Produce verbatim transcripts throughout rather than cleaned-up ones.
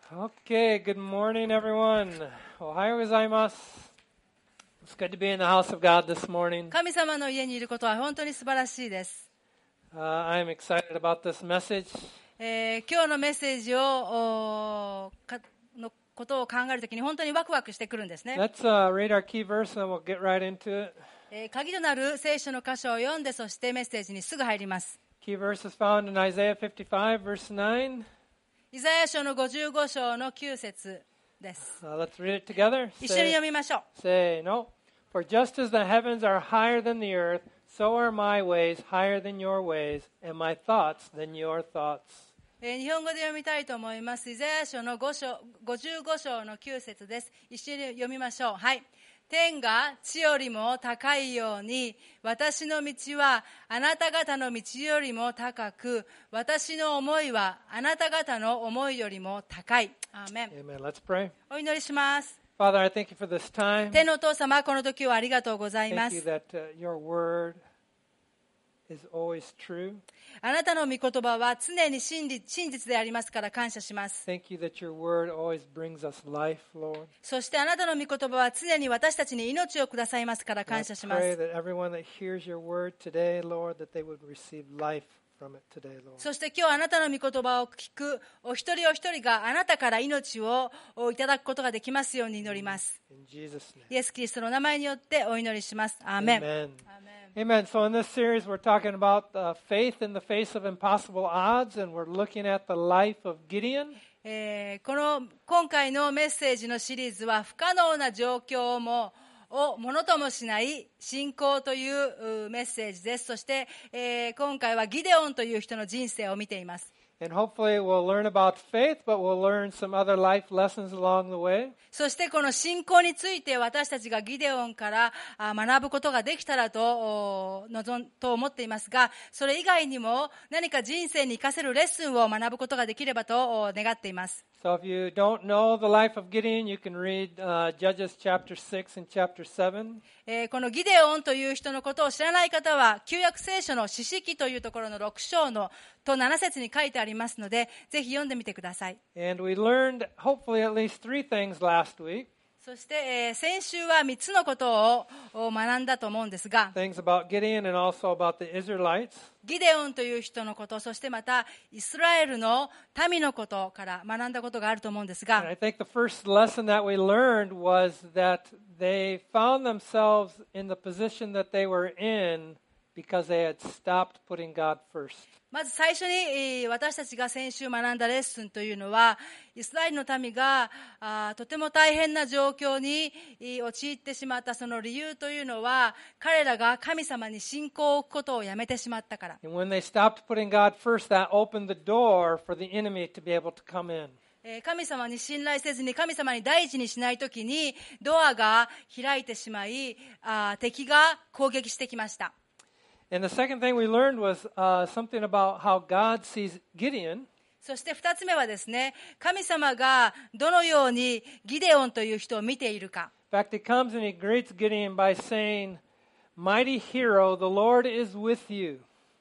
Okay, good morning, everyone. おはようございます。It's good to be in the house of God this morning. 神様の家にいることは本当に素晴らしいです。 Uh, I'm excited about this message. えー、今日のメッセージをおかのことを考えるときに本当にワクワクしてくるんですね。 Let's uh, read our key verse and then we'll get right into it. えー、鍵となる聖書の箇所を読んで、そしてメッセージにすぐ入ります。 Key verse is found in Isaiah fifty-five, verse nine. イザヤ書のごじゅうご章のきゅう節です。 Uh, let's read it together. 一緒に読みましょう。 Say, no. For just as the heavens are higher than the earth, so are my ways higher than your ways, and my thoughts than your thoughts. えー、日本語で読みたいと思います。イザヤ書のご章ごじゅうご章のきゅう節です。一緒に読みましょう。はい。天が地よりも高いように、私の道はあなた方の道よりも高く、私の思いはあなた方の思いよりも高い。アーメン。 Amen. Let's pray. お祈りします。 Father, I thank you for this time. 天のお父様、この時はありがとうございま Thank you す。 that uh, your word is always true. あなたの御言葉は常に真実、真実でありますから感謝します。 Thank you that your word always brings us life, Lord. そしてあなたの御言葉は常に私たちに命をくださいますから And 感謝 I しま pray す。 that everyone that hears your word today, Lord, that they would receive life from it today, Lord. そして今日あなたの御言葉を聞くお一人お一人があなたから命をいただくことができますように祈ります。 In Jesus' name. イエス・キリストの名前によってお祈りします。アーメン。 Amen. Amen. So in this series, we're talking about uh, faith in the face of impossible odds, and we're looking at the life of Gideon. えーこの今回のメッセージのシリーズは不可能な状況もをものともしない信仰といううメッセージです。そして、えー今回はギデオンという人の人生を見ています。 And hopefully we'll learn about faith, but we'll learn some other life lessons along the way. そしてこの信仰について私たちがギデオンからあ学ぶことができたらとお望んと思っていますが、それ以外にも何か人生に生かせるレッスンを学ぶことができればとお願っています。 So if you don't know the life of Gideon, you can read uh, Judges chapter six and chapter seven. えーこのギデオンという人のことを知らない方は旧約聖書の詩式というところのろく章のとなな節に書いてありますので、ぜひ読んでみてください。 And we learned hopefully at least three things last week. そして、えー先週はみっつのことをお学んだと思うんですが、 Things about Gideon and also about the Israelites. ギデオンという人のこと、そしてまたイスラエルの民のことから学んだことがあると思うんです And が、 I think the first lesson that we learned was that they found themselves in the position that they were in because they had stopped putting God first. まず最初にえー私たちが先週学んだレッスンというのは、イスラエルの民があーとても大変な状況にえー陥ってしまったその理由というのは、彼らが神様に信仰を置くことをやめてしまったから。 And when they stopped putting God first, that opened the door for the enemy to be able to come in. えー神様に信頼せずに神様に第一にしないときにドアが開いてしまい、あー敵が攻撃してきました。 And the second thing we learned was uh, something about how God sees Gideon. そして二つ目はですね、神様がどのようにギデオンという人を見ているか。 In fact, he comes and he greets Gideon by saying, "Mighty hero, the Lord is with you."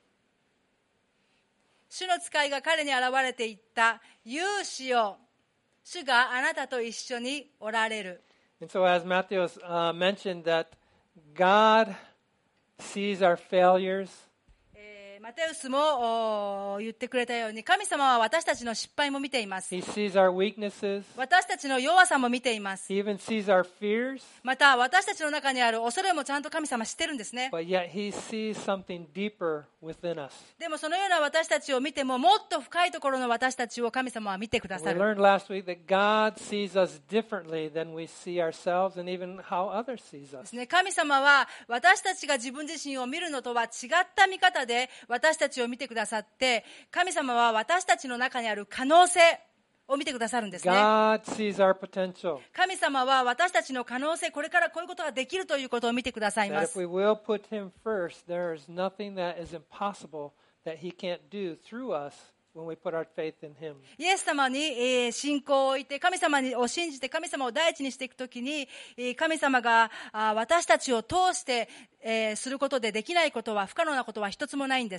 主の使いが彼に現れていった、勇士よ、主があなたと一緒におられる。 And so as Matthew uh, mentioned that God sees our failures. えーマテウスもお言ってくれたように、神様は私たちの失敗も見ています。 He sees our weaknesses. 私たちの弱さも見ています。 He even sees our fears. また私たちの中にある恐れもちゃんと神様知ってるんですね。 But yet he sees something deeper within us. でもそのような私たちを見ても、もっと深いところの私たちを神様は見てくだ We さる。 learned last week that God sees us differently than we see ourselves and even how others sees で us. すね、神様は私たちが自分自身を見るのとは違った見方で私たちを見てくださって、神様は私たちの中にある可能性を見てくださるんですね。 God sees our potential. 神様は私たちの可能性、これからこういうことができるということを見てください That ま if す。 we will put him first, there is nothing that is impossible that he can't do through us when we put our faith in him. イエス様に、えー信仰を置いて、神様を信じて神様を第一にしていくときに、えー神様があ私たちを通して、えーすることでできないことは、不可能なことは一つもないんです。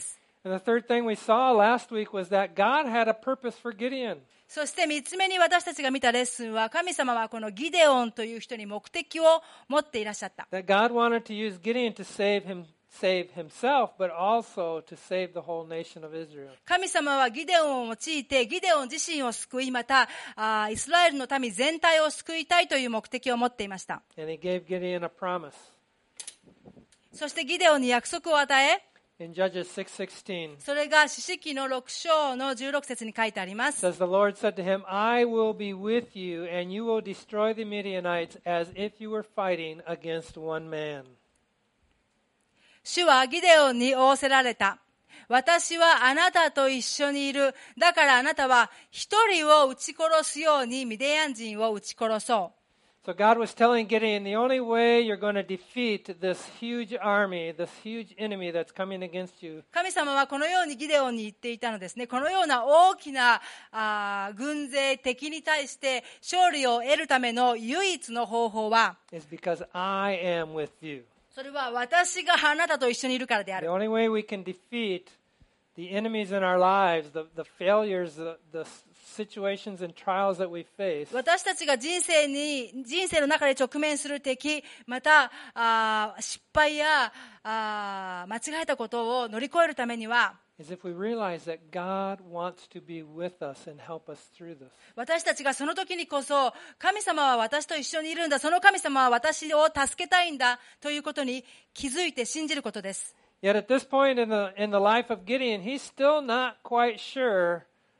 And the third thing we saw last week was that God had a purpose for Gideon. そして三つ目に私たちが見たレッスンは、神様はこのギデオンという人に目的を持っていらっしゃった。 That God wanted to use Gideon to save him, save himself, but also to save the whole nation of Israel. 神様はギデオンを用いて、ギデオン自身を救い、またあイスラエルの民全体を救いたいという目的を持っていました。 And he gave Gideon a promise. そしてギデオンに約束を与え、 In Judges six sixteen, それが士師記のろく章のじゅうろく節に書いてあります。 says the Lord said to him, I will be with you, and you will destroy the Midianites as if you were fighting against one man. 主はギデオンに仰せられた。私はあなたと一緒にいる。だからあなたは一人を撃ち殺すようにミディアン人を撃ち殺そう。 So God was telling Gideon, the only way you're going to defeat this huge army, this huge enemy that's coming against you, 神様はこのようにギデオンに言っていたのですね。このような大きなあ軍勢敵に対して勝利を得るための唯一の方法は、 is because I am with you. それは私があなたと一緒にいるからであ The る。 only way we can defeat the enemies in our lives, the, the failures, the, the situations and trials that we face, 私たちが人生に、人生の中で直面する敵、またあ失敗やあ間違えたことを乗り越えるためには、 is if we realize that God wants to be with us and help us through this. 私たちがその時にこそ、神様は私と一緒にいるんだ、その神様は私を助けたいんだということに気づいて信じることです。 Yet at this point in the in the life of Gideon, he's still not quite sure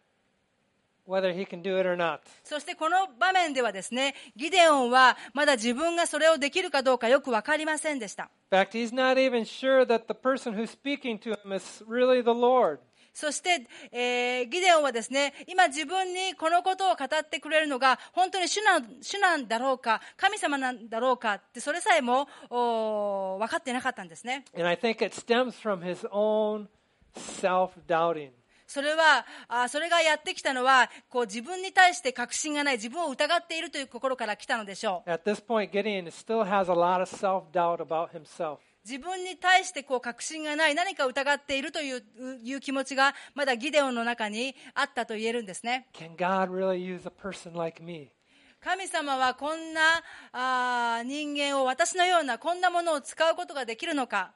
whether he can do it or not. そしてこの場面ではですね、ギデオンはまだ自分がそれをできるかどうかよくわかりませんでした。 In fact, he's not even sure that the person who's speaking to him is really the Lord. そして、えー、ギデオンはですね、今自分にこのことを語ってくれるのが本当に主な、主なんだろうか、神様なんだろうかって、それさえもお分かってなかったんですね。 And I think it stems from his own self-doubting. それは、あそれがやってきたのは、こう自分に対して確信がない、自分を疑っているという心から来たのでしょう。 At this point, Gideon still has a lot of self-doubt about himself. 自分に対してこう確信がない、何か疑っているという、いう気持ちがまだギデオンの中にあったと言えるんですね。 Can God really use a person like me? 神様はこんなあ人間を、私のようなこんなものを使うことができるのか。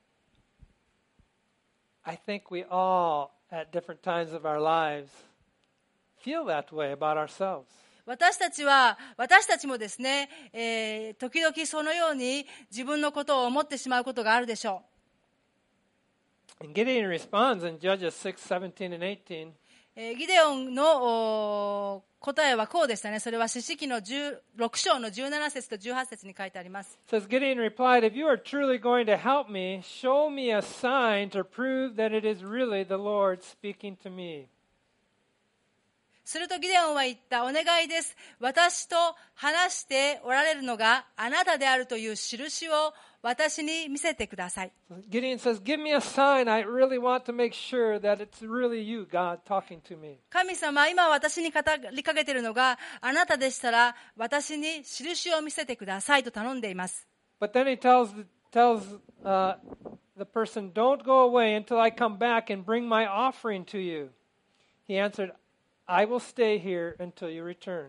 I think we all, at different times of our lives, feel that way about ourselves. 私たちは、私たちもですね、えー、時々そのように自分のことを思ってしまうことがあるでしょう。 And Gideon responds in Judges six seventeen and eighteen. えー、ギデオンの答えはこうでしたね。それは士師記のじゅうろく章のじゅうなな節とじゅうはち節に書いてあります。 It says, Gideon replied, If you are truly going to help me, show me a sign to prove that it is really the Lord speaking to me. するとギデオンは言った。お願いです。私と話しておられるのがあなたであるという印を私に見せてください。 Gideon says, Give me a sign. I really want to make sure that it's really you, God, talking to me. 神様、今私に語りかけているのがあなたでしたら私に印を見せてくださいと頼んでいます。 But then he tells, tells uh, the person, Don't go away until I come back and bring my offering to you. He answered, I will stay here until you return.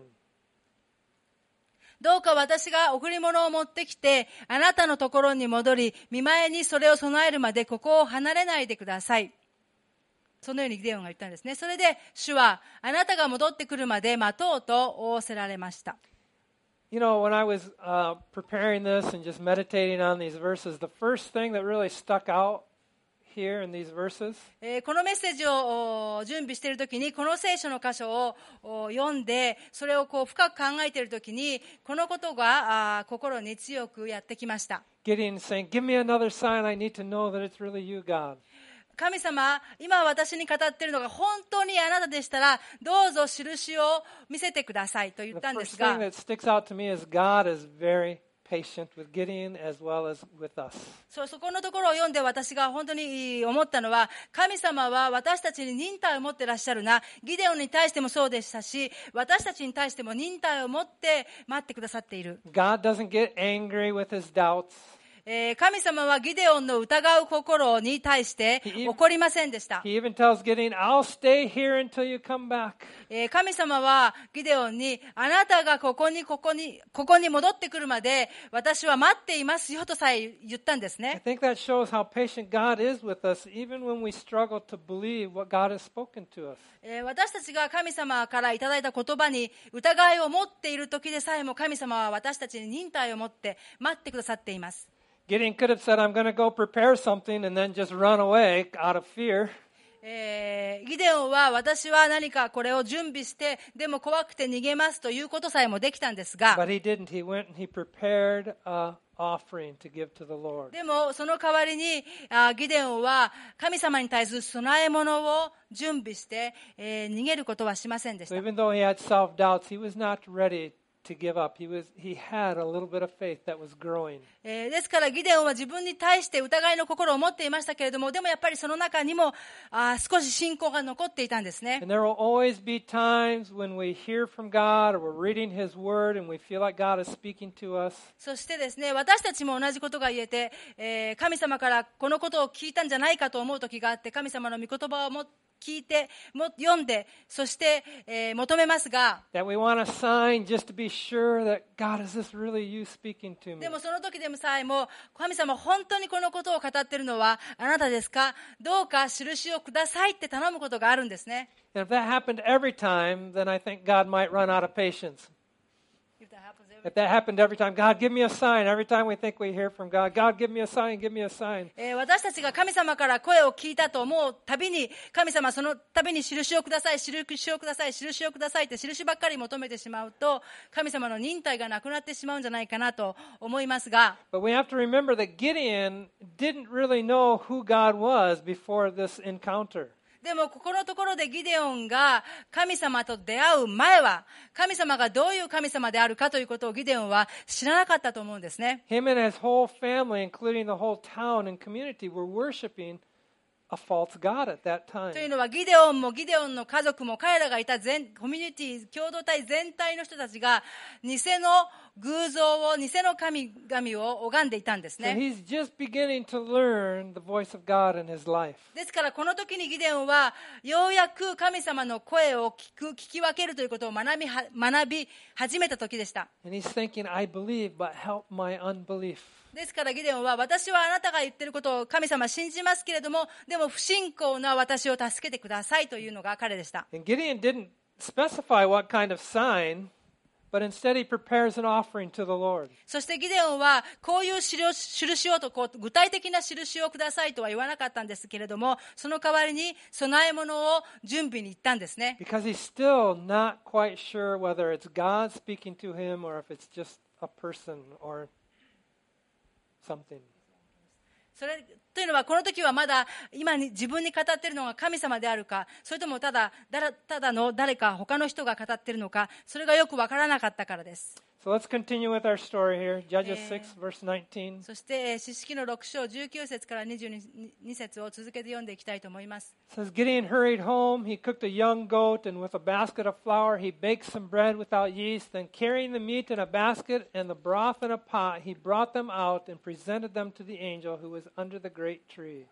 どうか私が贈り物を持ってきて、あなたのところに戻り、見舞いにそれを備えるまでここを離れないでください。そのようにギデオンが言ったんですね。それで主はあなたが戻ってくるまで待とうと仰せられました。 You know, when I was uh, preparing this and just meditating on these verses, the first thing that really stuck out here in these verses, えー、このメッセージを準備しているときに、この聖書の箇所を読んで、それをこう深く考えているときに、このことがあ心に強くやってきました。 Gideon saying, Give me another sign. I need to know that it's really you, God. 神様、今私に語っているのが本当にあなたでしたら、どうぞ印を見せてくださいと言 The ったんで first す thing が、 that sticks out to me is God is very patient with Gideon as well as with us. そう、そこのところを読んで私が本当に思ったのは、神様は私たちに忍耐を持っていらっしゃるな。ギデオンに対してもそうでしたし、私たちに対しても忍耐を持って待ってくださっている。 God doesn't get angry with his doubts. えー神様はギデオンの疑う心に対して怒りませんでした。 He even tells Gideon, I'll stay here until you come back. えー神様はギデオンに、あなたがここにここにここに戻ってくるまで私は待っていますよとさえ言ったんです I ね。 think that shows how patient God is with us, even when we struggle to believe what God has spoken to us. えー私たちが神様からいただいた言葉に疑いを持っている時でさえも、神様は私たちに忍耐を持って待ってくださっています。 Gideon could have said, I'm going to go prepare something and then just run away out of fear. えーギデオンは、私は何かこれを準備してでも怖くて逃げますということさえもできたんですが、 But he didn't. He went and he prepared an offering to give to the Lord. でもその代わりにあギデオンは神様に対する供え物を準備して、えー逃げることはしませんでし So た。 even though he had self-doubts, he was not ready to give up. He was he had a little bit of faith that was growing. えーですからギデオンは自分に対して疑いの心を持っていましたけれども、でもやっぱりその中にもあ少し信仰が残っていたんですね。 And there will always be times when we hear from God or we're reading His Word and we feel like God is speaking to us. そしてですね、私たちも同じことが言えて、えー神様からこのことを聞いたんじゃないかと思う時があって、神様の御言葉をも聞いても読んで、そして、えー求めますが、 That we want a sign just to be sure that God, is this really you speaking to me? でもその時でもさえも、神様本当にこのことを語っているのはあなたですか、どうか印をくださいって頼むことがあるんですね。 And if that happened every time, then I think God might run out of patience. If that happened every time, God, give me a sign. Every time we think we hear from God, God, give me a sign, give me a sign. えー私たちが神様から声を聞いたと思うたびに、神様そのたびに印をください、印をください、印をくださいって印ばっかり求めてしまうと、神様の忍耐がなくなってしまうんじゃないかなと思いますが、 But we have to remember that Gideon didn't really know who God was before this encounter. でもここのところでギデオンが神様と出会う前は、神様がどういう神様であるかということをギデオンは知らなかったと思うんですね。 Him and his whole family, including the whole town and community, were worshiping a false god at that という time. のは、ギデオンもギデオンの家族も彼らがいた全コミュニティ、共同体全体の人たちが偽の偶像を、偽の神々を拝んでいたんです So ね。 he's just beginning to learn the voice of God in his life. ですからこの時にギデオンはようやく神様の声を聞く、聞き分けるということを学びは、学び始めた時でした。 And he's thinking, I believe, but help my unbelief. ですからギデオンは、私はあなたが言っていることを神様信じますけれども、でも不信仰な私を助けてくださいというのが彼でした。 And Gideon didn't specify what kind of sign, but instead he prepares an offering to the Lord. そしてギデオンはこういう印をとこう具体的な印をくださいとは言わなかったんですけれども、その代わりに供え物を準備に行ったんですね。 Because he's still not quite sure whether it's God speaking to him or if it's just a person or something. それというのは、この時はまだ今に自分に語っているのが神様であるか、それともただだらただの誰か他の人が語っているのか、それがよくわからなかったからです。 So let's continue with our story here. Judges six, verse nineteen. そしてえー詩式のろく章じゅうきゅう節からにじゅうに節を続けて読んでいきたいと思います。 It says, Gideon hurried home. He cooked a young goat, and with a basket of flour, he baked some bread without yeast. Then, carrying the meat in a basket and the broth in a pot, he brought them out and presented them to the angel who was under the great tree.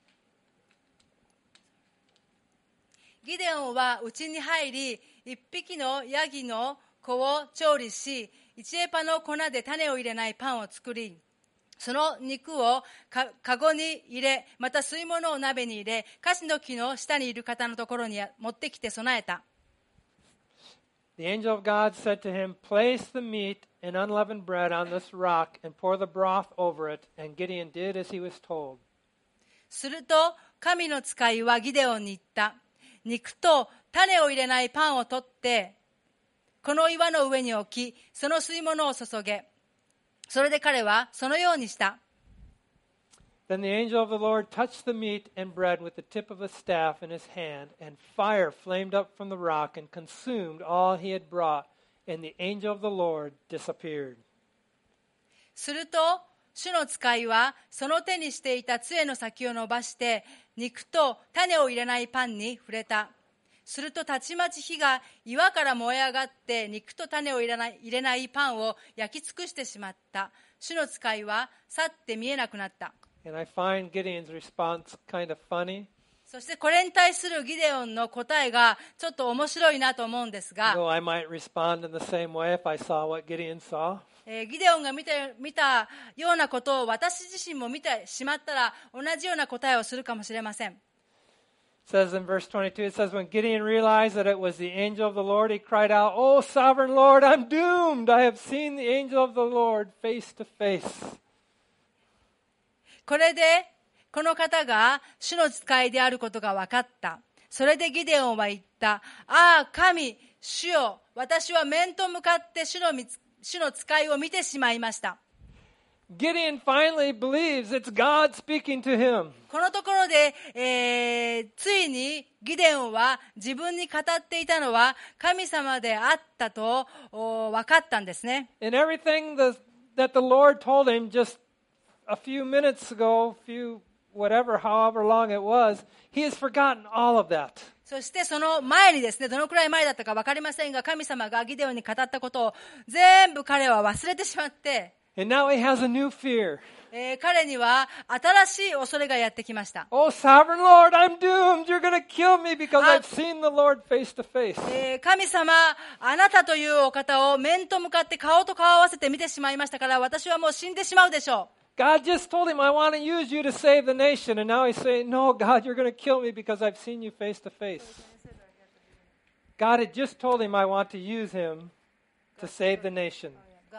ギデオンは家に入り、一匹のヤギの子を調理し、一エパの粉で種を入れないパンを作り、その肉をかかごに入れ、また吸い物を鍋に入れ、樫の木の下にいる方のところに持ってきて備えた。 The angel of God said to him, Place the meat and unleavened bread on this rock and pour the broth over it. And Gideon did as he was told. すると神の使いはギデオンに言った。肉と種を入れないパンを取ってこの岩の上に置き、その吸い物を注げ。それで彼はそのようにした。 Then the angel of the Lord touched the meat and bread with the tip of a staff in his hand, and fire flamed up from the rock and consumed all he had brought, and the angel of the Lord disappeared. すると主の使いはその手にしていた杖の先を伸ばして肉と種を入れないパンに触れた。するとたちまち火が岩から燃え上がって肉と種を入れない、入れないパンを焼き尽くしてしまった。 主の使いは去って見えなくなった。 And I find Gideon's response kind of funny. そしてこれに対するギデオンの答えがちょっと面白いなと思うんですが、 You know, I might respond in the same way if I saw what Gideon saw. えーギデオンが見た、見たようなことを私自身も見てしまったら同じような答えをするかもしれません。 It says in verse twenty-two, it says, when Gideon realized that it was the angel of the Lord, he cried out, "Oh, sovereign Lord, I'm doomed. I have seen the angel of the Lord face to face." これでこの方が主の使いであることが分かった。それでギデオンは言った。ああ、神、主よ、私は面と向かって主の、主の使いを見てしまいました。 Gideon finally believes it's God speaking to him. このところで、えー、ついにギデオンは自分に語っていたのは神様であったと分かったんですね。 And everything the, that the Lord told him just a few minutes ago, few whatever, however long it was, he has forgotten all of that. そしてその前にですね、どのくらい前だったか分かりませんが、神様がギデオンに語ったことを全部彼は忘れてしまって、 And now he has a new fear. えー、彼には新しい恐れがやってきました。 Oh, sovereign Lord, I'm doomed. You're going to kill me because I've seen the Lord face to face. えー、神様、あなたというお方を面と向かって顔と顔を合わせて見てしまいましたから、私はもう死んでしまうでしょう。 God just told him, I want to use you to save the nation. And now he's saying, no, God, you're going to kill me because I've seen you face to face. God had just told him, I want to use him to save the nation.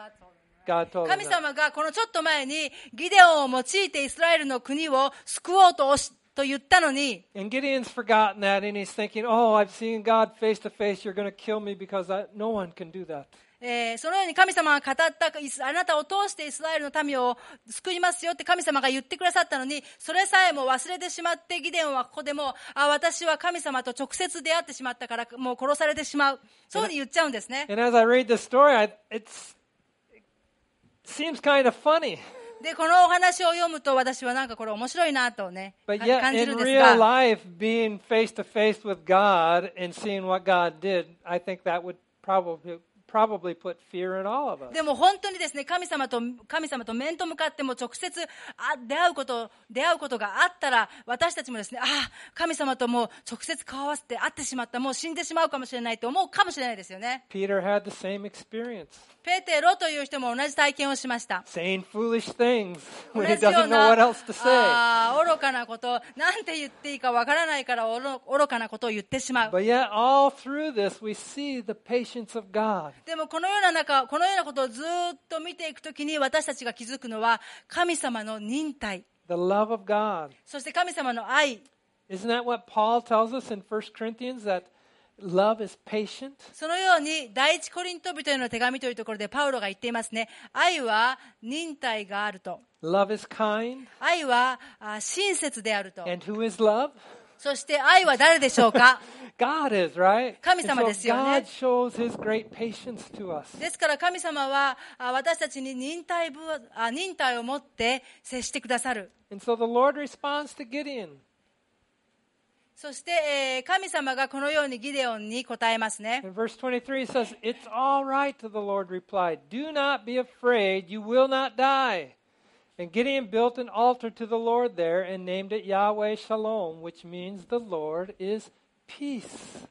God told him 神 that. 様がこのちょっと前にギデオンを用いてイスラエルの国を救おうとしと言ったのに、 And Gideon's forgotten that, and he's thinking, oh, I've seen God face to face. You're going to kill me because I, no one can do that. えー、そのように神様が語ったあなたを通してイスラエルの民を救いますよって神様が言ってくださったのに、それさえも忘れてしまって、ギデオンはここでもあ私は神様と直接出会ってしまったからもう殺されてしまう、そうに言っちゃうんですね。 And as I read the story, I, it's, it seems kind of funny. でこのお話を読むと私はなんかこれ面白いなとね But 感 yet, じる in んです real が、 life, being face to face with God and seeing what God did, I think that would probably probably put fear in all of us. でも本当にですね、神様と神様と面と向かっても直接あ出会うこと出会うことがあったら、私たちもですね、ああ神様ともう直接顔合わせて会ってしまった、もう死んでしまうかもしれないと思うかもしれないですよね。 Peter had the same experience, ペテロという人も同じ体験をしました。 saying foolish things 同 when he じよ doesn't う know what な else to say. あー愚かなこと、なんて言っていいかわからないから愚かなことを言ってしまう。 But yet, all through this, we see the patience of God. でもこのような中、このようなことをずっと見ていくときに私たちが気づくのは神様の忍耐、 The love of God. そして神様の愛。 Isn't that what Paul tells us in First Corinthians, that love is patient? そのように第一コリント人への手紙というところでパウロが言っていますね。愛は忍耐があると。 Love is kind. 愛はあ親切であると。 And who is love? そして愛は誰でしょうか？ God is, right? 神 And 様 so ですよね。 God shows his great patience to us. ですから神様はあ私たちに忍耐ぶあ忍耐を持って接してくださる。 And so the Lord responds to Gideon. そして、えー神様がこのようにギデオンに答えますね。 In verse twenty-three, it says, It's all right, the Lord replied. Do not be afraid, you will not die. And Gideon built an altar to the Lord there and named it Yahweh Shalom, which means the Lord is peace.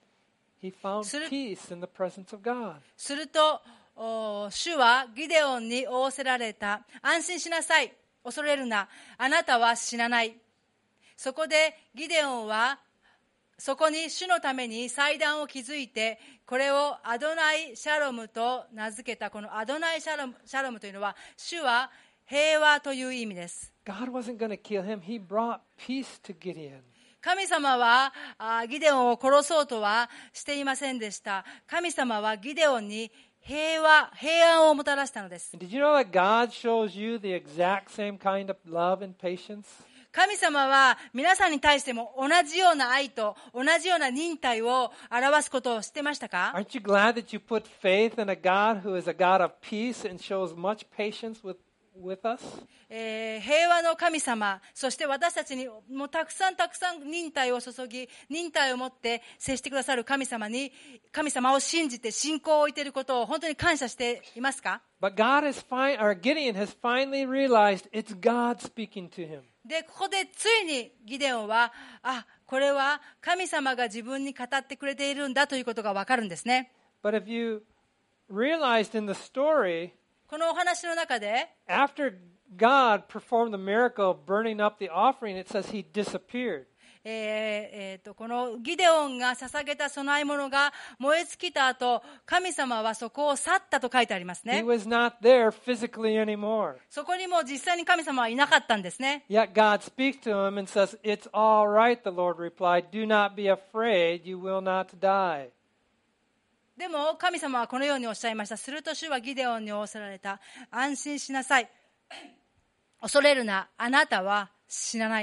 He found peace in the presence of God. するとお主はギデオンに仰せられた。安心しなさい。恐れるな。あなたは死なない。そこでギデオンはそこに主のために祭壇を築いて、これをアドナイシャロムと名付けた。このアドナイシャロム、シャロムというのは主は平和という意味です。 God wasn't going to kill him. He brought peace to Gideon. 神様はあギデオンを殺そうとはしていませんでした。神様はギデオンに平和、平安をもたらしたのです。 Did you know that God shows you the exact same kind of love and patience? 神様は皆さんに対しても同じような愛と同じような忍耐を表すことを知ってましたか？ Aren't you glad that you put faith in a God who is a God of peace and shows much patience with with us. えー平和の神様、そして私たちにもうたくさんたくさん忍耐を注ぎ、忍耐を持って接してくださる神様に、神様を信じて信仰を置いていることを本当に感謝していますか？ But God has fin- or Gideon has finally realized it's God speaking to him. で、ここでついにギデオンは、あ、これは神様が自分に語ってくれているんだということがわかるんですね。 But if you realized in the story, このお話の中で、 after God performed the miracle of burning up the offering, it says he disappeared. えーえーとこのギデオンが捧げた供え物が燃え尽きた後、神様はそこを去ったと書いてあります He ね。 was not there physically anymore. そこにも実際に神様はいなかったんですね。 Yet God speaks to him and says, "It's all right," the Lord replied. "Do not be afraid. You will not die." でも神様はこのようにおっしゃいました。すると主はギデオンに仰せられた。安心しなさい。恐れるな。あなたは死なない。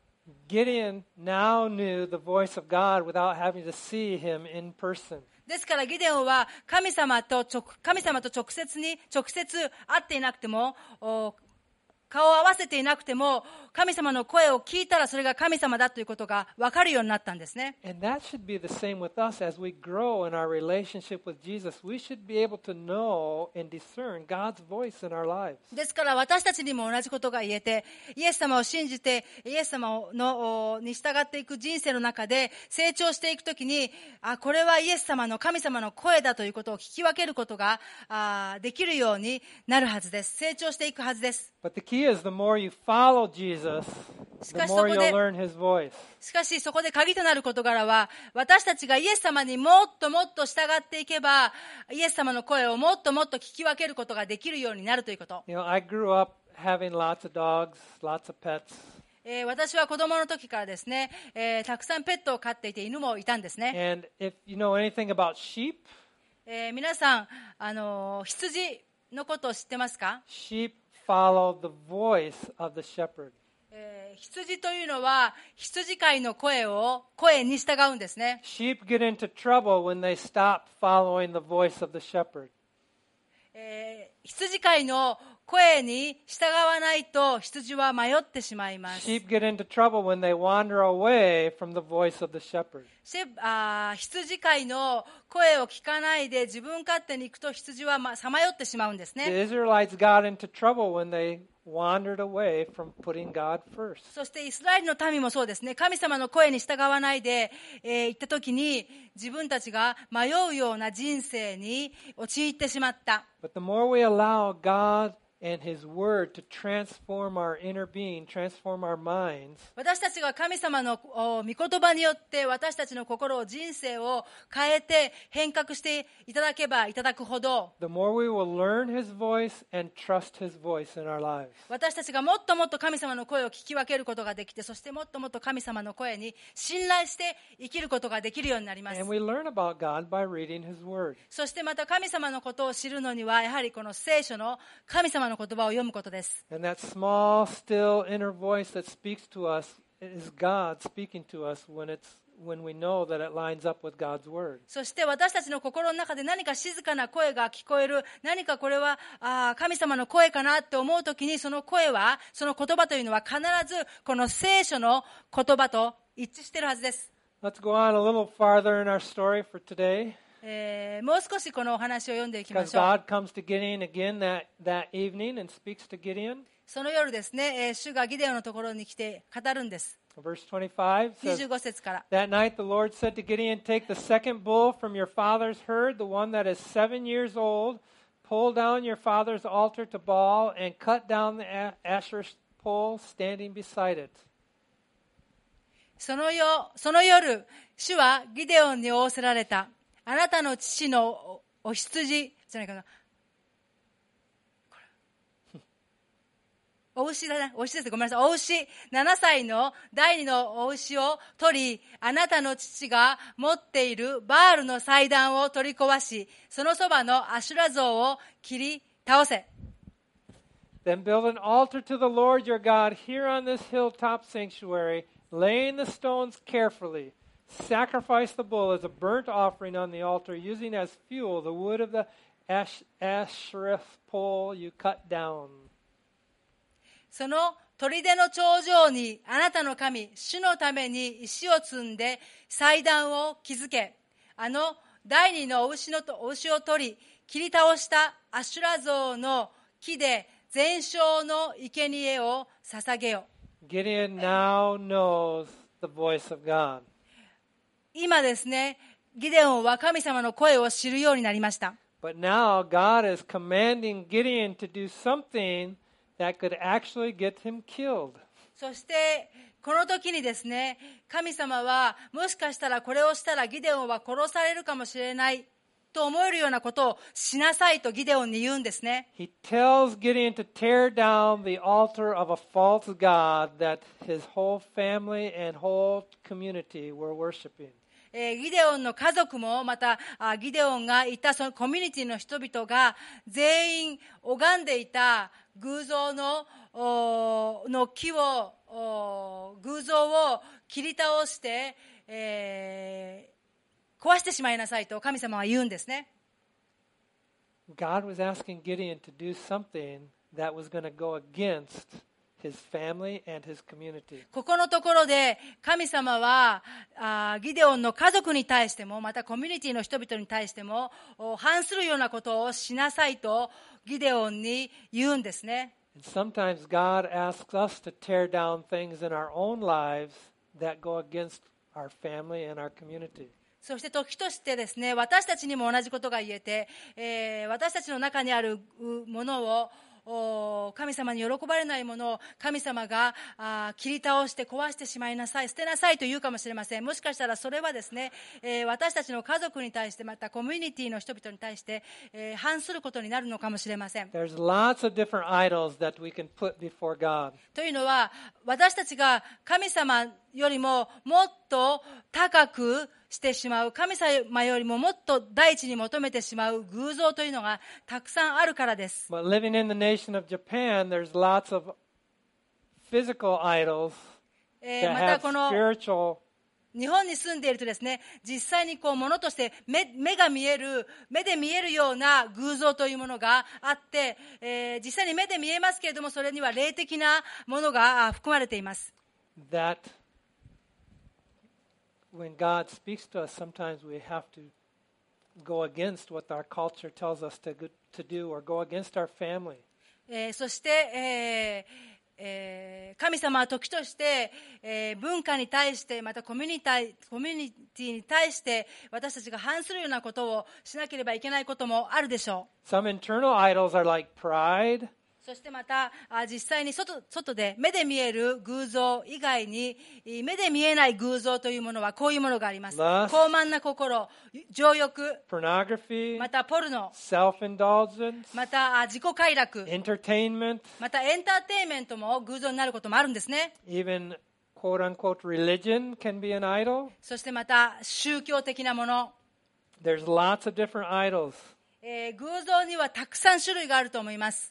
Gideon now knew the voice of God without having to see him in person. ですからギデオンは神様と直、神様と直接に、直接会っていなくても、お顔を合わせていなくても、神様の声を聞いたらそれが神様だということが分かるようになったんですね。 And that should be the same with us as we grow in our relationship with Jesus. We should be able to know and discern God's voice in our lives. ですから私たちにも同じことが言えて、イエス様を信じて、イエス様のに従っていく人生の中で成長していくときに、あ、これはイエス様の神様の声だということを聞き分けることがあできるようになるはずです。成長していくはずです。 But the key is the more you follow Jesus, the more you'll learn his voice. しかしそこで鍵となる事柄は、私たちがイエス様にもっともっと従っていけば、イエス様の声をもっともっと聞き分けることができるようになるということ。 You know, I grew up having lots of dogs, lots of pets. えー私は子供の時からですね、えーたくさんペットを飼っていて犬もいたんですね。 And if you know anything about sheep, えー皆さん、あのー羊のことを知ってますか？ sheep follow the voice of the shepherd. えー羊というのは羊飼いの声を声に従うんですね。 Sheep get into trouble when they stop following the voice of the shepherd. えー羊飼いの声に従わないと羊は迷ってしまいます。 Sheep get into trouble when they wander away from the voice of the shepherd. シェあー羊飼いの声を聞かないで自分勝手に行くと羊はまさまよってしまうんですね。 The Israelites got into trouble when they wandered away from putting God first. そしてイスラエルの民もそうですね。神様の声に従わないで、えー行った時に自分たちが迷うような人生に陥ってしまった。 But the more we allow God and His Word to transform our inner being, transform our minds, 私たちが神様のお御言葉によって私たちの心を人生を変えて変革していただけばいただくほど、 the more we will learn His voice and trust His voice in our lives. 私たちがもっともっと神様の声を聞き分けることができて、そしてもっともっと神様の声に信頼して生きることができるようになります。 And we learn about God by reading His Word. そしてまた神様のことを知るのにはやはりこの聖書の神様の言葉を読むことです。 And that small, still inner voice that speaks to us is God speaking to us when it's when we know that it lines up with God's Word. そして私たちの心の中で何か静かな声が聞こえる、何かこれはあー神様の声かなって思うときに、その声は、その言葉というのは必ずこの聖書の言葉と一致しているはずです。 Let's go on a little farther in our story for today. えーもう少しこのお話を読んでいきま Because しょう。 God comes to Gideon again that, that evening and speaks to Gideon. その夜ですね、えー主がギデオンのところに来て語るんです。 Verse twenty-five に says, じゅうご節から。 That night the Lord said to Gideon, Take the second bull from your father's herd, the one that is seven years old. Pull down your father's altar to Baal and cut down the A- Asherah pole standing beside it. その夜、その夜、主はギデオンに仰せられた。あなたの父のおお羊、じゃないかな。これお牛だね。お牛です。ごめんなさい。お牛。ななさいの第二のお牛を取り、あなたの父が持っているバールの祭壇を取り壊し、そのそばのアシュラ像を切り倒せ。 Then build an altar to the Lord your God here on this hilltop sanctuary, laying the stones carefully. Sacrifice the bull as a burnt offering on the altar, using as fuel the wood of the ash, Asherah pole you cut down. その砦の頂上にあなたの神、主のために石を積んで祭壇を築け、あの第二のお牛のお牛を取り、切り倒したアシュラ像の木で全焼の生贄を捧げよ。 Gideon now knows the voice of God. 今ですね、ギデオンは神様の声を知るようになりました。 But now God is commanding Gideon to do something that could actually get him killed. そしてこの時にですね、神様はもしかしたらこれをしたらギデオンは殺されるかもしれないと思えるようなことをしなさいとギデオンに言うんですね。 He tells Gideon to tear down the altar of a false god that his whole family and whole community were worshiping. えー、ギデオンの家族もまたあギデオンがいたそのコミュニティの人々が全員拝んでいた偶像のの木を偶像を切り倒して、えー、壊してしまいなさいと神様は言うんですね。 God was asking Gideon to do something that was going to go against his family and his community. ここのところで神様はあギデオンの家族に対してもまたコミュニティの人々に対しても反するようなことをしなさいとギデオンに言うんですね。 And sometimes God asks us to tear down things in our own lives that go against our family and our community. そして時としてですね、私たちにも同じことが言えて、えー、私たちの中にあるものを神様に喜ばれないものを神様があ切り倒して壊してしまいなさい、捨てなさいと言うかもしれません。もしかしたらそれはですね、えー、私たちの家族に対してまたコミュニティの人々に対して、えー、反することになるのかもしれません。 There's lots of different idols that we can put before God. というのは私たちが神様よりももっと高くしてしまう、神様よりももっと第一に求めてしまう偶像というのがたくさんあるからです。 But living in the nation of Japan, there's lots of physical idols えー、 that ま have たこの spiritual. 日本に住んでいるとですね、実際にこう物として 目, 目が見える、目で見えるような偶像というものがあって、えー、実際に目で見えますけれども、それには霊的なものが含まれています。 That when God speaks to us, sometimes we have to go against what our culture tells us to, to do or go against our family. えー、そして、えーえー、神様は時として、えー、文化に対してまたコミュニティ、コミュニティに対して私たちが反するようなことをしなければいけないこともあるでしょう。 Some internal idols are like pride. そしてまたあ実際に 外, 外で目で見える偶像以外に目で見えない偶像というものはこういうものがあります。 Lust, 高慢な心、情欲、 pornography, またポルノ、 self-indulgence, またあ自己快楽、 entertainment, またエンターテインメントも偶像になることもあるんですね。 even quote-unquote religion can be an idol. そしてまた宗教的なもの、 There's lots of different idols. えー、偶像にはたくさん種類があると思います。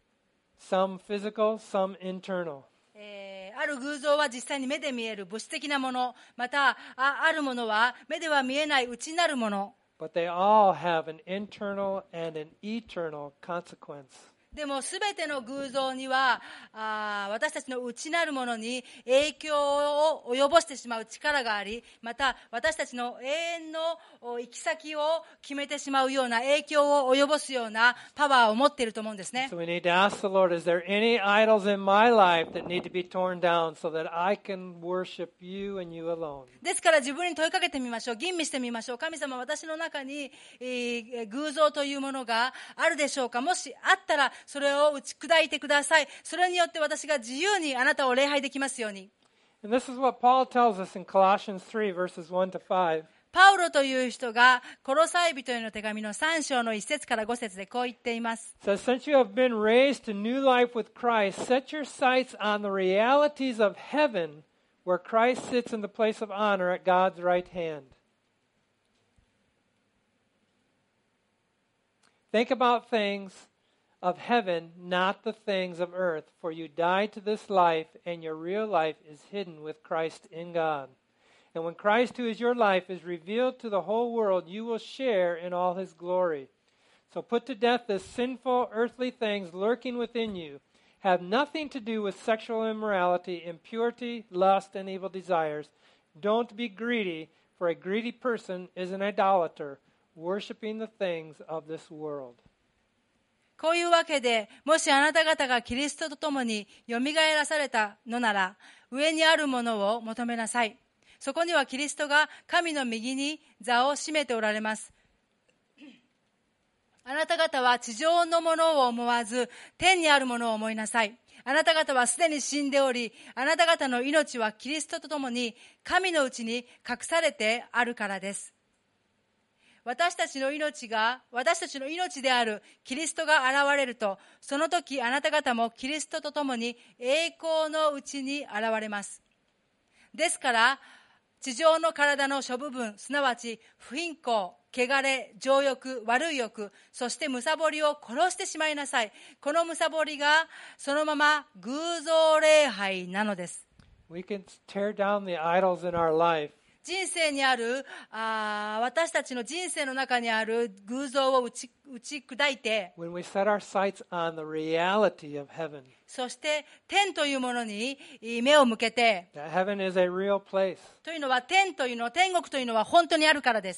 Some physical, some internal. えー、ある偶像は実際に目で見える物質的なもの、また あ, あるものは目では見えない内なるもの。 But they all have an internal and an eternal consequence. でもすべての偶像にはあ私たちの内なるものに影響を及ぼしてしまう力があり、また私たちの永遠の行き先を決めてしまうような影響を及ぼすようなパワーを持っていると思うんですね。 So we need to ask the Lord, is there any idols in my life that need to be torn down so that I can worship you and you alone? ですから自分に問いかけてみましょう。吟味してみましょう。神様、私の中に、えー、偶像というものがあるでしょうか。もしあったらそれを打ち砕いてください。それによって私が自由にあなたを礼拝できますように。 And this is what Paul tells us in Colossians three, verses one to five. パウロという人がコロサイ人への手紙のさん章のいち節からご節でこう言っています。 It says, since you have been raised to new life with Christ, set your sights on the realities of heaven, where Christ sits in the place of honor at God's right hand. Think about things of heaven, not the things of earth, for you died to this life, and your real life is hidden with Christ in God. And when Christ, who is your life, is revealed to the whole world, you will share in all his glory. So put to death the sinful earthly things lurking within you, have nothing to do with sexual immorality, impurity, lust, and evil desires. Don't be greedy, for a greedy person is an idolater, worshiping the things of this world. こういうわけで、もしあなた方がキリストと共によみがえらされたのなら、上にあるものを求めなさい。そこにはキリストが神の右に座を占めておられます。あなた方は地上のものを思わず、天にあるものを思いなさい。あなた方はすでに死んでおり、あなた方の命はキリストと共に神のうちに隠されてあるからです。私たちの命が、私たちの命であるキリストが現れると、その時あなた方もキリストと共に栄光のうちに現れます。ですから、地上の体の諸部分、すなわち不貧困、汚れ、情欲、悪い欲、そしてむさぼりを殺してしまいなさい。このむさぼりがそのまま偶像礼拝なのです。 We can tear down the idols in our life. 人生にあるあ私たちの人生の中にある偶像を打ち、打ち砕いて、 When we set our sights on the reality of heaven. そして天というものに目を向けて、 That heaven is a real place. というのは天というのは天国というのは本当にあるからです。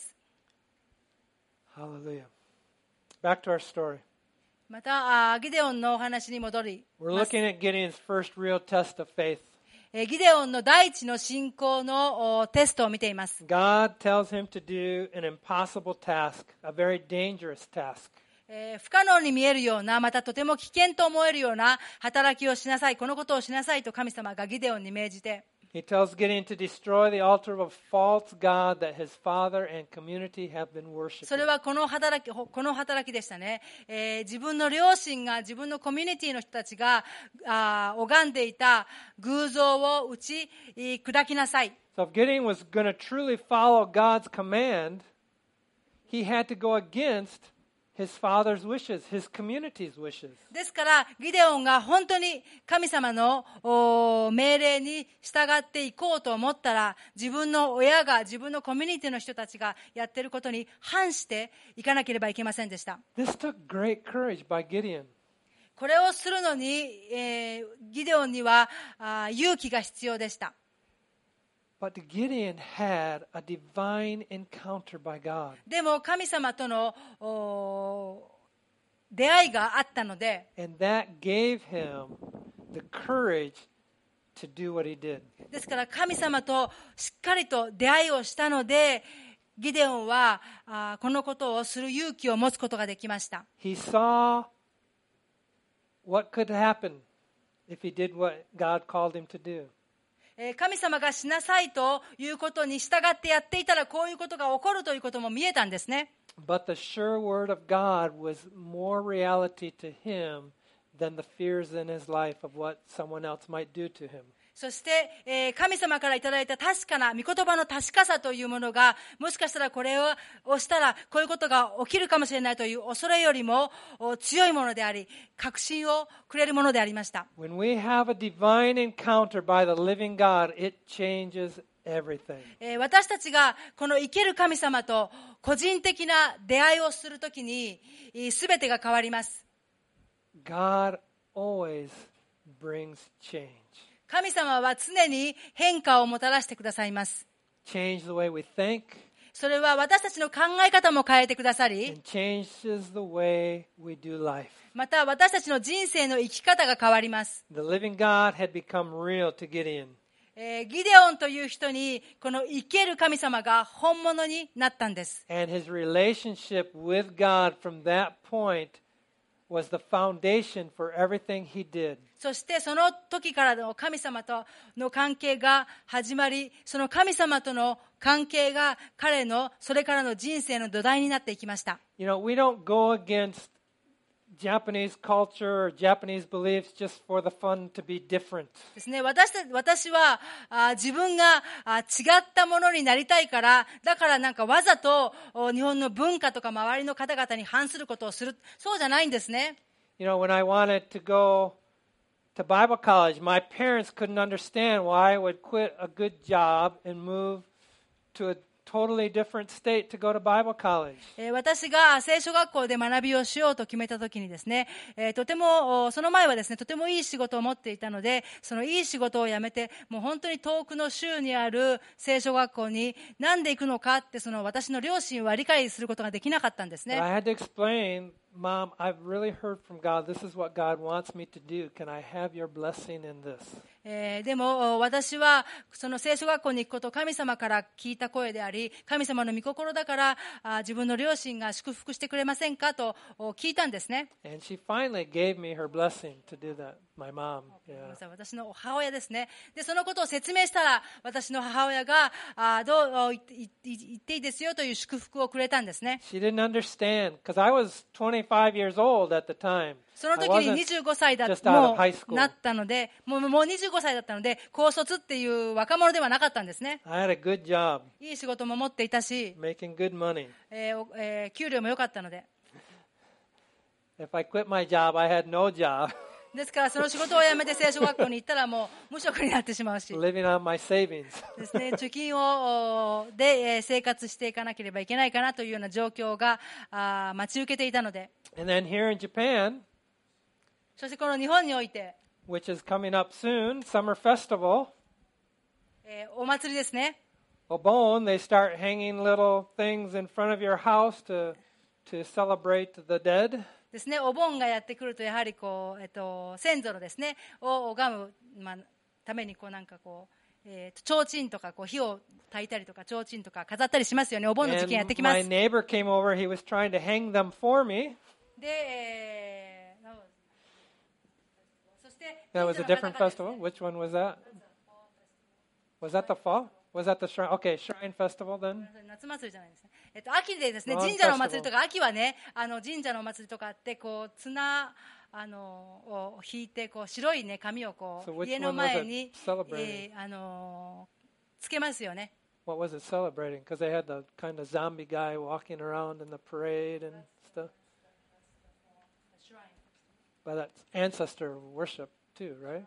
Hallelujah. Back to our story. またギデオンのお話に戻ります。 We're looking at Gideon's first real test of faith. ギデオンの第一の信仰のテストを見ています。 God tells him to do an impossible task, a very dangerous task. えー、不可能に見えるような、またとても危険と思えるような働きをしなさい、このことをしなさいと神様がギデオンに命じて、 He tells Gideon to destroy the altar of a false god that his father and community have been worshiping. それはこの働き、この働きでしたね。えー、自分の両親が、自分のコミュニティの人たちがあ拝んでいた偶像を打ち砕きなさい。 So if Gideon was going to truly follow God's command, he had to go against his father's wishes, his community's wishes. ですからギデオンが本当に神様の命令に従っていこうと思ったら、自分の親が、自分のコミュニティの人たちがやっていることに反していかなければいけませんでした。 This took great courage by Gideon. これをするのに、えー、ギデオンにはあ勇気が必要でした。 But Gideon had a divine encounter by God. でも神様との出会いがあったので、 And that gave him the courage to do what he did. ですから神様としっかりと出会いをしたので、ギデオンはあこのことをする勇気を持つことができました。 He saw what could happen if he did what God called him to do. 神様がしなさいということに従ってやっていたら、こういうことが起こるということも見えたんですね。 But the sure word of God was more reality to him than the fears in his life of what someone else might do to him. そして、えー、神様からいただいた確かな、御言葉の確かさというものが、もしかしたらこれを押したらこういうことが起きるかもしれないという恐れよりも強いものであり、確信をくれるものでありました。 When we have a divine encounter by the living God, it changes everything. えー、私たちがこの生ける神様と個人的な出会いをするときに、すべてが変わります。 God always brings change. 神様は常に変化をもたらしてくださいます。 Change the way we think. それは私たちの考え方も変えてくださり、 And changes the way we do life. また私たちの人生の生き方が変わります。 The living God had become real to Gideon. えー、ギデオンという人にこの生ける神様が本物になったんです。 And his relationship with God from that point was the foundation for everything he did. そしてその時からの神様との関係が始まり、その神様との関係が彼のそれからの人生の土台になっていきました。 You know, we don't go against Japanese culture or Japanese beliefs just for the fun to be different. ですね、私た私はあ自分があ違ったものになりたいから、だからなんかわざと日本の文化とか周りの方々に反することをする、そうじゃないんですね。 You know, when I wanted to go to Bible college, my parents couldn't understand why I would quit a good job and move to a totally different state to go to Bible college. えー私が聖書学校で学びをしようと決めたときにですね、えーとても、おその前はですね、とてもいい仕事を持っていたので、そのいい仕事を辞めて、もう本当に遠くの州にある聖書学校になんで行くのかって、その私の両親は理解することができなかったんです But ね。 I had to explain, Mom, I've really heard from God. This is what God wants me to do. Can I have your blessing in this? えーでもお私はその聖書学校に行くことを神様から聞いた声であり、神様の御心だからあ自分の両親が祝福してくれませんかとお聞いたんですね。 And she finally gave me her blessing to do that, my mom. ごめん Yeah. なさい、私の母親ですね。でそのことを説明したら、私の母親があどうお言って言っていいですよという祝福をくれたんですね。 She didn't understand because I was twenty-five years old at the time. その I 時に wasn't にじゅうごさいだ just out も of high う school. なったので、もうもうにじゅうごさいだったので、高卒っていう若者ではなかったんですね。 I had a good job, いい仕事も持っていたし、 making good money. えーおえー給料も良かったので。 If I quit my job, I had no job, ですからその仕事を辞めて聖書学校に行ったらもう無職になってしまうし living on my savings. ですね、貯金をおで、えー生活していかなければいけないかなというような状況があー待ち受けていたので、 And then here in Japan, そしてこの日本において、 which is coming up soon, summer festival, えーお祭りですね。 Obon, they start hanging little things in front of your house to to celebrate the dead. ですね、お盆がやってくるとやはりこう、えっと、先祖のですねを拝む、まあ、ためにこうなんかこう、えー、提灯とかこう火を焚いたりとか提灯とか飾ったりしますよね。お盆の時期やってき And ま my す。 neighbor came over. He was trying to hang them for me. で、えーそして That was a 近所の different 方がですね festival. Which one was that? Was that the fall? Was that the shrine? Okay, shrine festival then. 夏祭りじゃないですね。えっと、秋でですね、 Lawn 神社のお祭りとか、秋はね、あの神社のお祭りとかあって、こう綱あのを引いて、こう白いね紙をこ So う which 家の one was 前 it に、 celebrating? えーあのつけますよね。 What was it celebrating? Because they had the kind of zombie guy walking around in the parade and stuff. But that's ancestor worship too, right?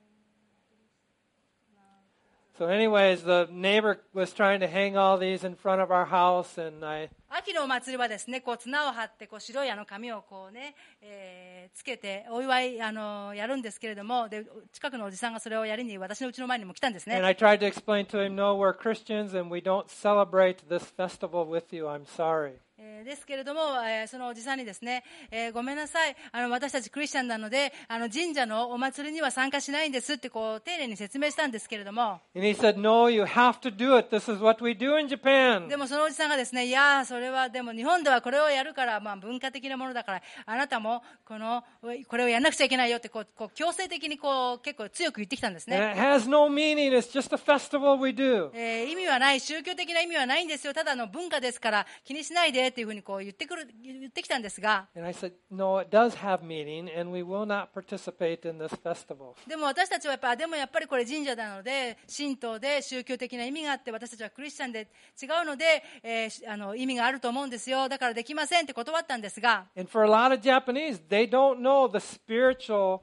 So anyways, the neighbor was trying to hang all these in front of our house, and I 秋のお祭りはですね、こう綱を張ってこう白いあの紙をこうね、えーつけてお祝いあのやるんですけれども、で近くのおじさんがそれをやりに私の家の前にも来たんですね。 and I tried to explain to him, no, we're Christians and we don't celebrate this festival with you. I'm sorry. えーですけれども、えーそのおじさんにですね、えーごめんなさい、あの私たちクリスチャンなので、あの神社のお祭りには参加しないんですってこう丁寧に説明したんですけれども、 And he said, no, you have to do it. This is what we do in Japan. でもそのおじさんがですね、いやーそれはでも日本ではこれをやるから、まあ、文化的なものだから、あなたもこのこれをやらなくちゃいけないよってこうこう強制的にこう結構強く言ってきたんですね。 And it has no meaning. It's just a festival we do. えー意味はない、宗教的な意味はないんですよ、ただの文化ですから気にしないでっていうふうにこう言ってくる言ってきたんですが、 And I said, no, it does have meaning, and we will not participate in this festival. でも私たちはやっぱでもやっぱりこれ神社なので、神道で宗教的な意味があって、私たちはクリスチャンで違うので、えーあの意味があると思うんですよ、だからできませんって断ったんですが、 And for a lot of Japanese, they don't know the spiritual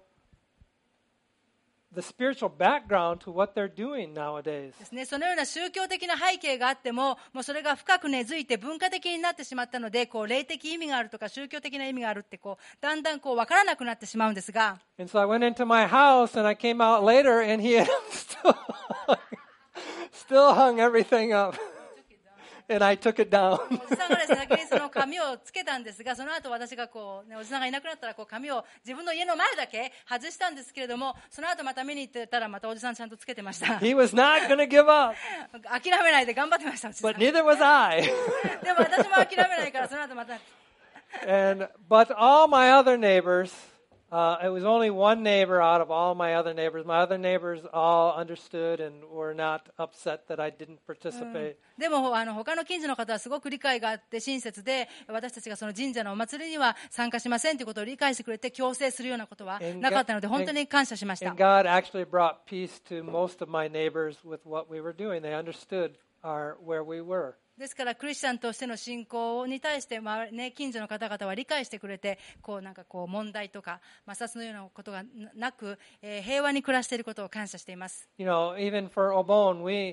the spiritual background to what they're doing nowadays. ですね、そのような宗教的な背景があっても、もうそれが深く根付いて文化的になってしまったので、こう霊的意味があるとか宗教的な意味があるってこうだんだんこう分からなくなってしまうんですが、 And so I went into my house and I came out later and he had still hung, still hung everything up. And I took it down. おじさんがですね、先にその紙をつけたんですが、その後私がこう、ね、おじさんがいなくなったらこう紙を自分の家の前だけ外したんですけれども、その後また見に行ってたらまたおじさんちゃんとつけてました。 He was not going to give up, 諦めないで頑張ってました、おじさん。 but neither was I. でも私も諦めないから、その後また。 And but all my other neighbors, uh, it was only one neighbor out of all my other neighbors. My other neighbors all understood and were not upset that I didn't participate. でもあの他の近所の方はすごく理解があって親切で、私たちがその神社のお祭りには参加しませんということを理解してくれて、強制するようなことはなかったので、本当に感謝しました。 And God actually brought peace to most of my neighbors with what we were doing. They understood our where we were. ですからクリスチャンとしての信仰に対して、まあね、近所の方々は理解してくれて、こうなんかこう問題とか摩擦のようなことがなく、えー平和に暮らしていることを感謝しています。 You know, even for Obon, we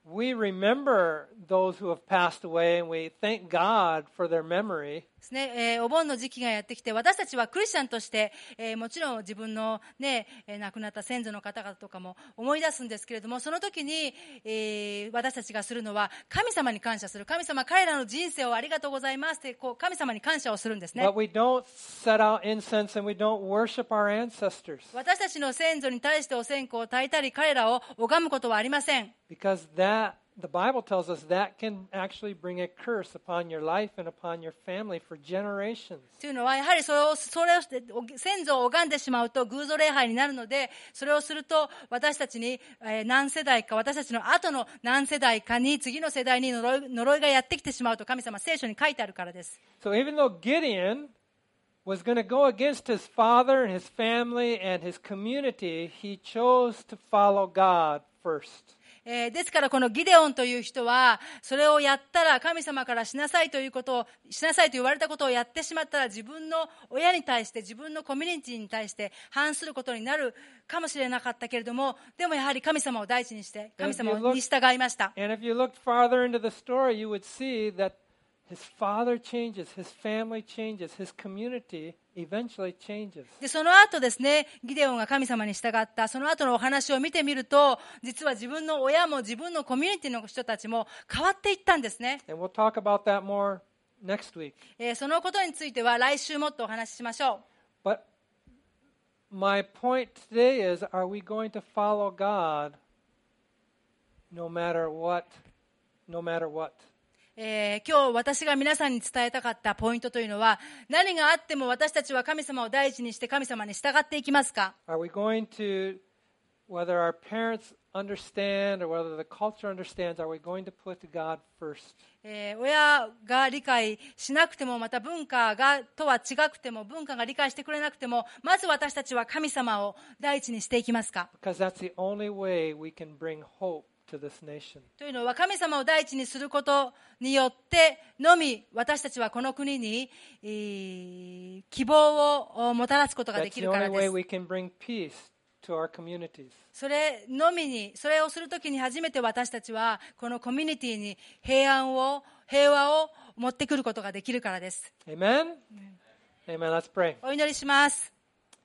we remember those who have passed away and we thank God for their memory. ですね、えーお盆の時期がやってきて、私たちはクリスチャンとして、えーもちろん自分の、ね、えー亡くなった先祖の方々とかも思い出すんですけれども、その時に、えー私たちがするのは神様に感謝する。神様、彼らの人生をありがとうございますってこう神様に感謝をするんですね。 But we don't set out incense and we don't worship our ancestors 私たちの先祖に対してお線香を焚いたり、彼らを拝むことはありません。 because that the Bible tells us that can actually bring a curse upon your life and upon your family for generations. というのは、やはりそれを、それをして先祖を拝んでしまうと偶像礼拝になるので、それをすると私たちに、えー何世代か、私たちの後の何世代かに、次の世代に呪い、呪いがやってきてしまうと神様、聖書に書いてあるからです。 So even though Gideon was going to go against his father and his family and his community, he chose to follow God first. えーですからこのギデオンという人は、それをやったら神様からしなさいということを、しなさいと言われたことをやってしまったら、自分の親に対して、自分のコミュニティに対して反することになるかもしれなかったけれども、でもやはり神様を第一にして、神様に従いました。 And if you looked farther into the story, you would see that his father changes, his family changes, his community eventually changes. で、その後ですね、ギデオンが神様に従った、その後のお話を見てみると、実は自分の親も自分のコミュニティの人たちも変わっていったんですね。 And we'll talk about that more next week. えーそのことについては来週もっとお話ししましょう。 But my point today is, are we going to follow God no matter what, no matter what? えー今日私が皆さんに伝えたかったポイントというのは、何があっても私たちは神様を第一にして神様に従っていきますか？ Are we going to, whether our parents understand or whether the culture understands, are we going to put God first? えー親が理解しなくても、また文化がとは違くても、文化が理解してくれなくても、まず私たちは神様を第一にしていきますか？ Because that's the only way we can bring hope to this nation. というのは、神様を第一にすることによってのみ、私たちはこの国に、えー希望をもたらすことがで That's き the るから only で way す。 we can bring peace to our communities. それのみに、それをするときに初めて私たちはこのコミュニティに平安を、平和を持ってくることができるからです。 Amen? Amen. Let's pray. お祈りします。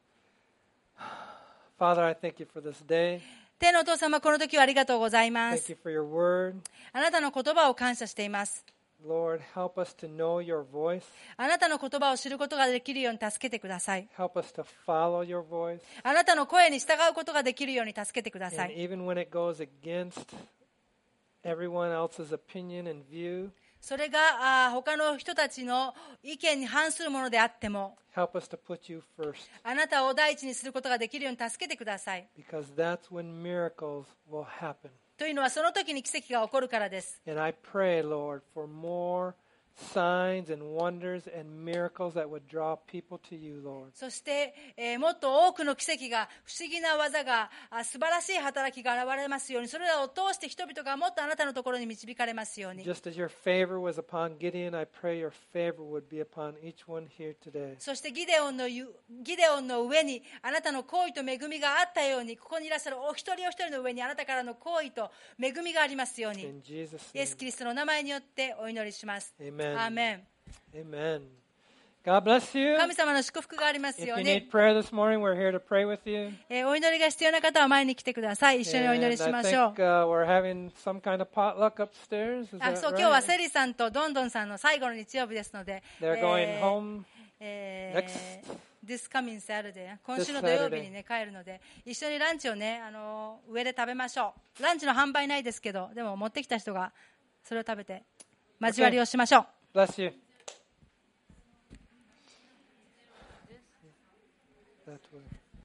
Father, I thank you for this day. 天のお父様、この時はありがとうございま Thank す。 you for your word. あなたの言葉を感謝しています。 Lord, help us to know your voice. あなたの言葉を知ることができるように助けてください。 Help us to follow your voice. あなたの声に従うことができるように助けてくださ And い。 even when it goes against everyone else's opinion and view, それがあー他の人たちの意見に反するものであっても、 help us to put you first. あなたを第一にすることができるように助けてください。 Because that's when miracles will happen. というのはその時に奇跡が起こるからです。 And I pray, Lord, for more signs and wonders and miracles that would draw people to you, Lord. そして、えーもっと多くの奇跡が、不思議な技が、あ素晴らしい働きが現れますように、それらを通して人々がもっとあなたのところに導かれますように。 Just as your favor was upon Gideon, I pray your favor would be upon each one here today. そしてギデオンのゆギデオンの上にあなたの厚意と恵みがあったように、ここにいらっしゃるお一人お一人の上にあなたからの厚意と恵みがありますように。 In Jesus' イエス・キ name, リストの名前によってお祈りします。 amen. アーメン。 Amen. God bless you. 神様の祝福があります If よう you に。 need prayer this morning, we're here to pray with you. えーお祈りが必要な方は前に来てください。一緒にお祈り And し I ましょ think う。 uh, we're having some kind of potluck upstairs. Is あ that そう、今日は right? セリさんとドンドンさんの最後の日曜日ですので、 They're going home えー next This coming Saturday 今週の土曜日にね帰るので、一緒にランチをね、あの上で食べましょう。ランチの販売ないですけど、でも持ってきた人がそれを食べて交わりをしましょう。 Bless you. That way.